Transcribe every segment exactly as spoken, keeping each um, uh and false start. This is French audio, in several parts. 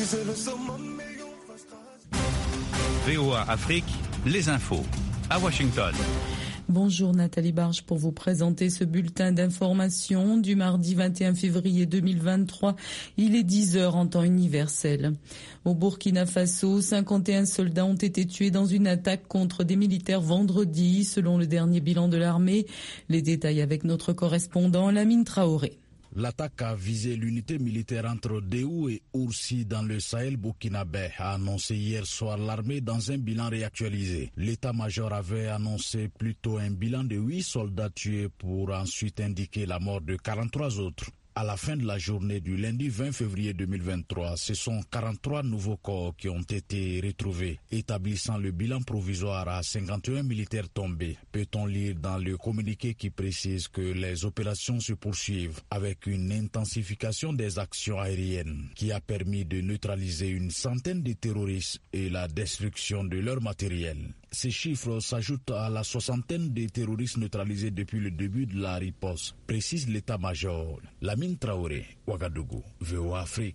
V O A Afrique, les infos à Washington. Bonjour Nathalie Barge pour vous présenter ce bulletin d'information du mardi vingt et un février deux mille vingt-trois. Il est dix heures en temps universel. Au Burkina Faso, cinquante et un soldats ont été tués dans une attaque contre des militaires vendredi, selon le dernier bilan de l'armée. Les détails avec notre correspondant Lamine Traoré. L'attaque a visé l'unité militaire entre Déou et Oursi dans le Sahel burkinabé, a annoncé hier soir l'armée dans un bilan réactualisé. L'état-major avait annoncé plutôt un bilan de huit soldats tués pour ensuite indiquer la mort de quarante-trois autres. À la fin de la journée du lundi vingt février deux mille vingt-trois, ce sont quarante-trois nouveaux corps qui ont été retrouvés, établissant le bilan provisoire à cinquante et un militaires tombés. Peut-on lire dans le communiqué qui précise que les opérations se poursuivent avec une intensification des actions aériennes qui a permis de neutraliser une centaine de terroristes et la destruction de leur matériel. Ces chiffres s'ajoutent à la soixantaine de terroristes neutralisés depuis le début de la riposte, précise l'état-major. Lamine Traoré, Ouagadougou, V O A Afrique.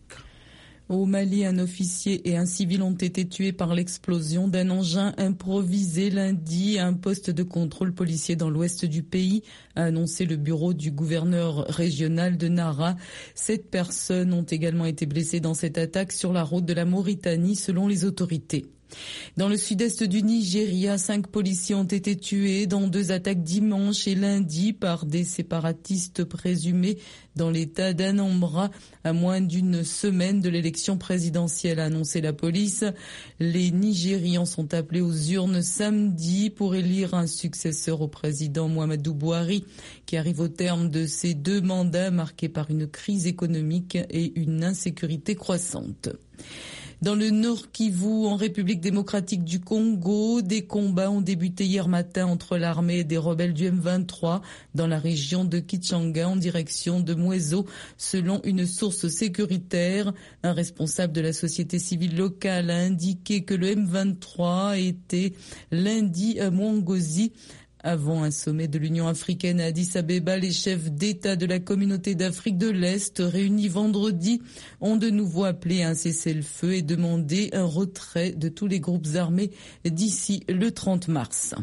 Au Mali, un officier et un civil ont été tués par l'explosion d'un engin improvisé lundi à un poste de contrôle policier dans l'ouest du pays, a annoncé le bureau du gouverneur régional de Nara. Sept personnes ont également été blessées dans cette attaque sur la route de la Mauritanie, selon les autorités. Dans le sud-est du Nigeria, cinq policiers ont été tués dans deux attaques dimanche et lundi par des séparatistes présumés dans l'état d'Anambra, à moins d'une semaine de l'élection présidentielle, a annoncé la police. Les Nigérians sont appelés aux urnes samedi pour élire un successeur au président Muhammadu Buhari, qui arrive au terme de ses deux mandats marqués par une crise économique et une insécurité croissante. Dans le Nord Kivu, en République démocratique du Congo, des combats ont débuté hier matin entre l'armée et des rebelles du M vingt-trois dans la région de Kichanga en direction de Mweso, selon une source sécuritaire. Un responsable de la société civile locale a indiqué que le M vingt-trois était lundi à Mwangozi. Avant un sommet de l'Union africaine à Addis Abeba, les chefs d'État de la communauté d'Afrique de l'Est, réunis vendredi, ont de nouveau appelé à un cessez-le-feu et demandé un retrait de tous les groupes armés d'ici le trente mars.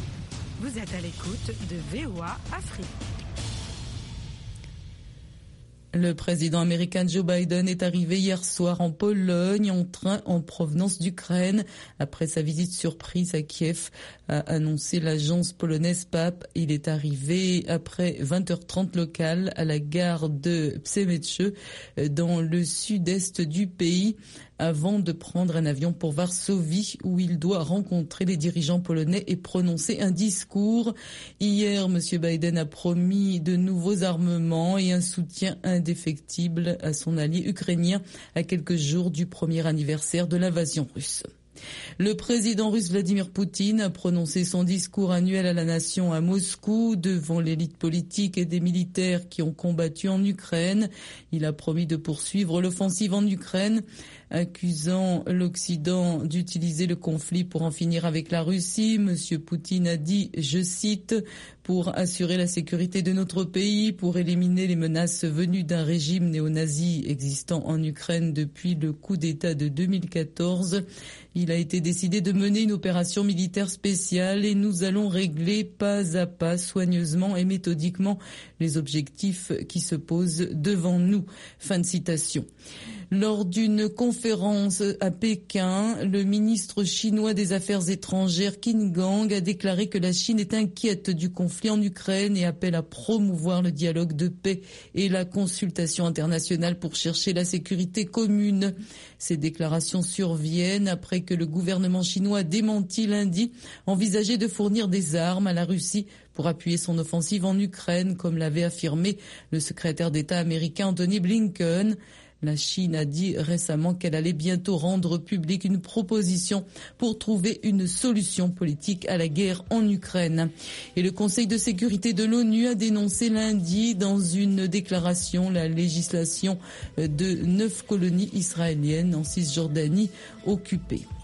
Vous êtes à l'écoute de V O A Afrique. Le président américain Joe Biden est arrivé hier soir en Pologne en train en provenance d'Ukraine. Après sa visite surprise à Kiev, a annoncé l'agence polonaise P A P. Il est arrivé après vingt heures trente locale à la gare de Przemyśl dans le sud-est du pays, avant de prendre un avion pour Varsovie où il doit rencontrer les dirigeants polonais et prononcer un discours. Hier, M. Biden a promis de nouveaux armements et un soutien indéfectible à son allié ukrainien à quelques jours du premier anniversaire de l'invasion russe. Le président russe Vladimir Poutine a prononcé son discours annuel à la nation à Moscou devant l'élite politique et des militaires qui ont combattu en Ukraine. Il a promis de poursuivre l'offensive en Ukraine, accusant l'Occident d'utiliser le conflit pour en finir avec la Russie. Monsieur Poutine a dit, je cite, « Pour assurer la sécurité de notre pays, pour éliminer les menaces venues d'un régime néo-nazi existant en Ukraine depuis le coup d'État de deux mille quatorze, il a été décidé de mener une opération militaire spéciale et nous allons régler pas à pas, soigneusement et méthodiquement les objectifs qui se posent devant nous. » Fin de citation. Lors d'une conférence à Pékin, le ministre chinois des Affaires étrangères Qin Gang a déclaré que la Chine est inquiète du conflit en Ukraine et appelle à promouvoir le dialogue de paix et la consultation internationale pour chercher la sécurité commune. Ces déclarations surviennent après que le gouvernement chinois a démenti lundi envisager de fournir des armes à la Russie pour appuyer son offensive en Ukraine, comme l'avait affirmé le secrétaire d'État américain Antony Blinken. La Chine a dit récemment qu'elle allait bientôt rendre publique une proposition pour trouver une solution politique à la guerre en Ukraine. Et le Conseil de sécurité de l'ONU a dénoncé lundi dans une déclaration la législation de neuf colonies israéliennes en Cisjordanie occupée.